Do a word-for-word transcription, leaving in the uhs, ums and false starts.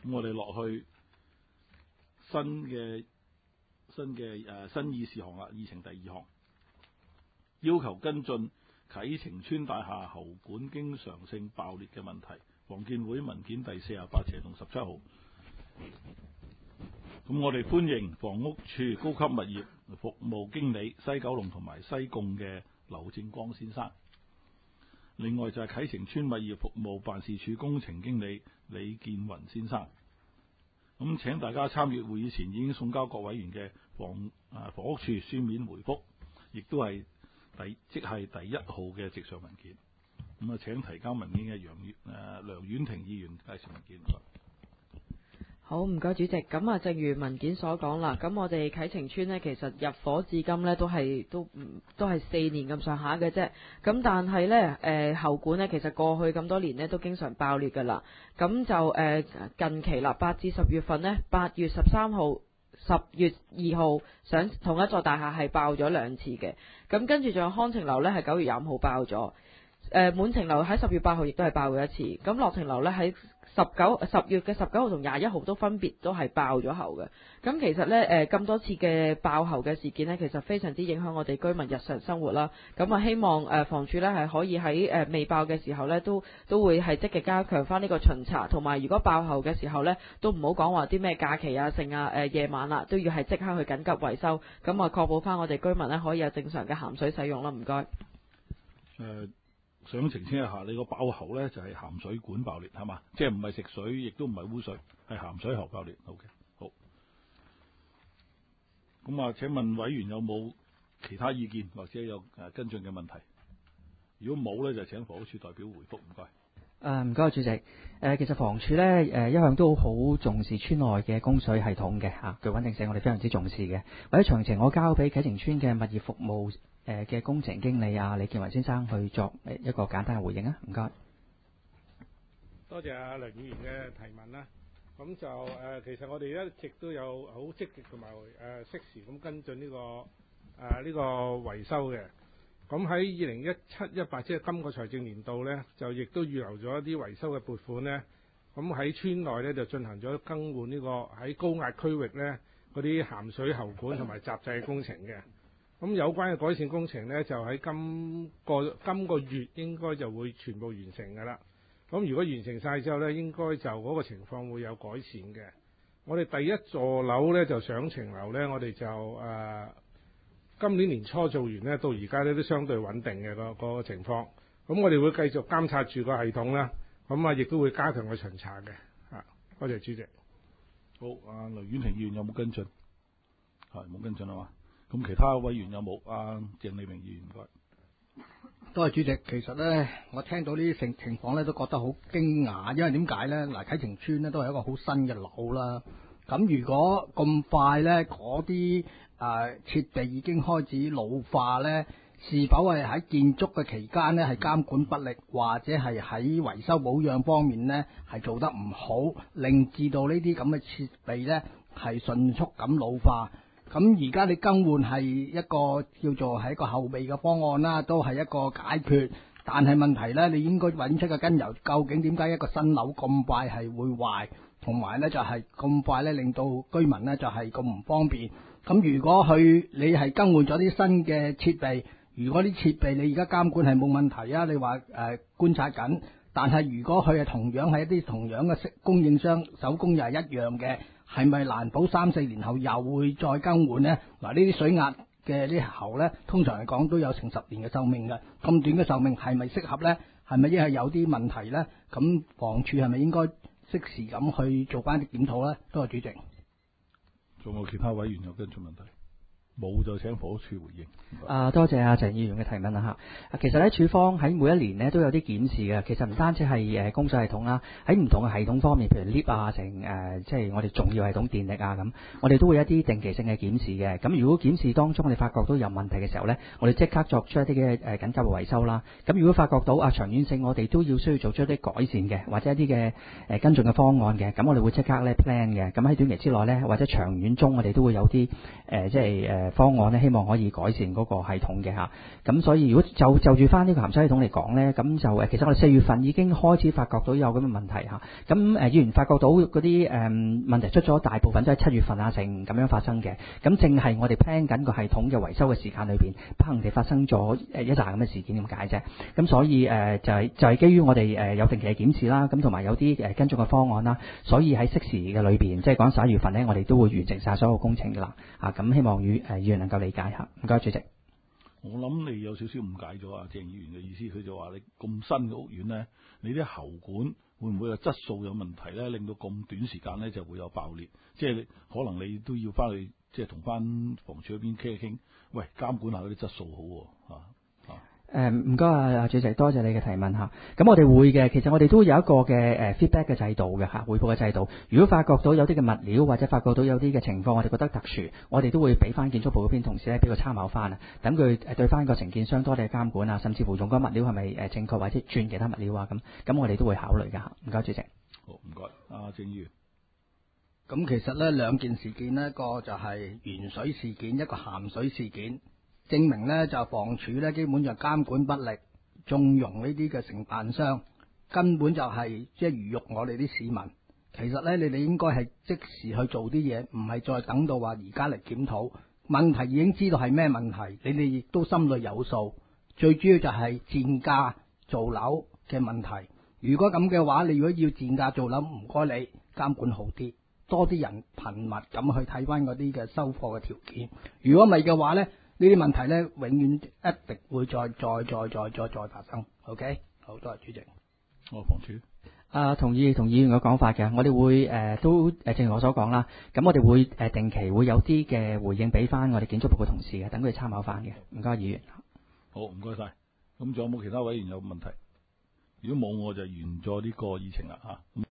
咁我哋落去新嘅新嘅誒、呃、新議事項啦，議程第二項，要求跟進啟晴邨大廈喉管經常性爆裂嘅問題，房建會文件第四十八斜同十七號。咁我哋歡迎房屋處高級物業服務經理西九龍同埋西貢嘅劉正光先生。另外就係啟晴邨物業服務辦事處工程經理李建雲先生。咁請大家參與會議前已經送交各委員嘅房啊房屋處書面回覆，亦都係第即係第一號嘅直上文件。咁啊，請提交文件嘅楊誒梁婉婷議員介紹文件。 好，唔該主席。咁啊，正如文件所講啦，咁我哋啟晴邨呢，其實入伙至今呢，都係都都係四年咁上下嘅啫。咁但係呢，誒、呃、喉管呢，其實過去咁多年呢，都經常爆裂噶啦。咁就誒、呃、近期啦，八至十月份呢，八月十三號、十月二號上同一座大廈係爆咗兩次嘅。咁跟住仲有康晴樓呢，係九月廿五號爆咗。誒、呃、滿晴樓喺十月八號亦都係爆咗一次。咁樂晴樓呢，喺十九十月嘅十九號同廿一號都分別都係爆咗喉嘅。咁其實呢，誒咁多次嘅爆喉嘅事件呢，其實非常之影響我哋居民日常生活啦。咁啊，希望誒房署呢係可以喺誒未爆嘅時候呢，都都會係積極加強翻呢個巡查，同埋如果爆喉嘅時候呢，都唔好講話啲咩假期啊、剩啊、誒夜晚啦，都要係即刻去緊急維修，咁啊確保翻我哋居民呢可以有正常嘅鹹水使用啦。唔該。誒、 呃。想澄清一下，你個爆喉咧就係、是、鹹水管爆裂係嘛？即係唔係食水，亦都唔係污水，係鹹水喉爆裂。OK， 好。咁啊，請問委員有冇其他意見或者有誒跟進嘅問題？如果冇咧，就請房屋署代表回覆。唔該。 誒唔該，主席。誒、呃、其實房署咧誒一向都好重視村內嘅供水系統嘅嚇，具穩定性我哋非常之重視嘅。或者詳情我交俾啟晴邨嘅物業服務誒嘅工程經理啊李建雲先生去作一個簡單嘅回應啊，唔該。 多謝阿梁議員嘅提問啦。咁就誒、呃，其實我哋一直都有好積極同埋誒適時咁跟進呢、這個誒呢、呃這個維修嘅。咁喺二零一七一八即係今個財政年度呢，就亦都預留咗一啲維修嘅撥款呢。咁喺村內呢，就進行咗更換呢、這個喺高壓區域呢嗰啲鹹水喉管同埋閘掣工程嘅。咁有關嘅改善工程呢，就喺今個今個月應該就會全部完成㗎啦。咁如果完成晒之後呢，應該就嗰個情況會有改善嘅。我哋第一座樓呢，就上晴樓呢，我哋就誒、呃、今年年初做完呢，到而家呢都相對穩定嘅、嗰個、嗰個情況。咁我哋會繼續監察住個系統啦。咁啊，亦都會加強個巡查嘅。啊，多謝主席。 好，阿雷婉婷議員有冇跟進？係冇跟進啊嘛。咁其他委員有冇？阿鄭麗明議員唔該。 多謝主席。其實咧，我聽到呢啲情情況咧，都覺得好驚訝，因為點解咧？嗱，啟晴邨咧都係一個好新嘅樓啦。咁如果咁快咧，嗰啲誒設備已經開始老化咧，是否係喺建築嘅期間咧係監管不力，或者係喺維修保養方面咧係做得唔好，令至到呢啲咁嘅設備咧係迅速咁老化？咁而家你更換係一個叫做係一個後備嘅方案啦，都係一個解決。但係問題呢，你應該揾出個根由，究竟點解一個新樓咁快係會壞，同埋呢就係、是、咁快呢令到居民呢就係咁唔方便。咁如果佢你係更換咗啲新嘅設備，如果啲設備你而家監管係冇問題啊，你話誒、呃、觀察緊，但係如果佢係同樣係一啲同樣嘅供應商手工又係一樣嘅。係咪難保三四年後又會再更換呢？嗱，呢啲水壓嘅啲喉呢，通常嚟講都有成十年嘅壽命嘅。咁短嘅壽命係咪適合呢？係咪因為有啲問題呢？咁房署係咪應該適時咁去做翻啲檢討呢？多謝主席。 仲有其他委員有跟進問題？冇就請房屋署回應。 啊，多謝阿鄭議員嘅提問啦嚇。其實咧，署方喺每一年呢都有啲檢視嘅。其實唔單止係誒供水系統啦，喺唔同嘅系統方面，譬如 lift 啊，成誒、呃、即係我哋重要系統電力啊咁，我哋都會有一啲定期性嘅檢視嘅。咁如果檢視當中我哋發覺到有問題嘅時候呢，我哋即刻作出一啲嘅誒緊急嘅維修啦。咁如果發覺到啊長遠性，我哋都要需要做出一啲改善嘅，或者一啲嘅誒跟進嘅方案嘅，咁我哋會即刻咧 plan 嘅。咁喺短期之內呢，或者長遠中，我哋都會有啲誒、呃、即係誒。 誒方案咧，希望可以改善嗰個系統嘅嚇。咁所以如果就就住翻呢個鹹水系統嚟講咧，咁就誒其實我哋四月份已經開始發覺到有咁嘅問題嚇。咁誒議員發覺到嗰啲誒問題出咗，大部分都係七月份啊成咁樣發生嘅。咁正係我哋 plan 緊個系統嘅維修嘅時間裏邊，不幸地發生咗誒一紮咁嘅事件咁解啫。咁所以誒就係就係基於我哋誒有定期嘅檢視啦，咁同埋有啲誒跟進嘅方案啦，所以喺適時嘅裏邊，即係講十一月份咧，我哋都會完成晒所有工程㗎啦。啊，咁希望與誒議員能夠理解下。唔該，主席。 我諗你有少少誤解咗啊，鄭議員嘅意思，佢就話你咁新嘅屋苑咧，你啲喉管會唔會有質素有問題咧，令到咁短時間咧就會有爆裂？即係可能你都要翻去即係同翻房署嗰邊傾一傾，喂，監管下嗰啲質素好喎、啊。 誒唔該啊，主席，多謝你嘅提問嚇。咁我哋會嘅，其實我哋都有一個嘅誒 feedback 嘅制度嘅嚇，匯報嘅制度。如果發覺到有啲嘅物料或者發覺到有啲嘅情況，我哋覺得特殊，我哋都會俾翻建築部嗰邊同事咧，俾佢參考翻啊，等佢誒對翻個承建商多啲嘅監管啊，甚至乎用嗰物料係咪誒正確或者轉其他物料啊咁，咁我哋都會考慮㗎嚇。唔該，主席。 好，唔該，阿鄭議員。 咁其實咧兩件事件呢，一個就係鉛水事件，一個鹹水事件。證明咧就房署咧基本上監管不力，縱容呢啲嘅承辦商，根本就係即係侮辱我哋啲市民。其實咧你哋應該係即時去做啲嘢，唔係再等到話而家嚟檢討。問題已經知道係咩問題，你哋亦都心裏有數。最主要就係賤價做樓嘅問題。如果咁嘅話，你如果要賤價做樓，唔該你監管好啲，多啲人頻密咁去睇翻嗰啲嘅收貨嘅條件。如果唔係嘅話咧，呢啲問題咧，永遠一定會再再再再再再發生。OK， 好多謝主席。 我房署啊，同意同議員嘅講法嘅，我哋會誒、呃、都誒正如我所講啦。咁我哋會誒、呃、定期會有啲嘅回應俾翻我哋建築部嘅同事嘅，等佢哋參考翻嘅。唔該，議員。 好，唔該晒。咁仲有冇其他委員有問題？如果冇，我就完咗呢個議程啦嚇。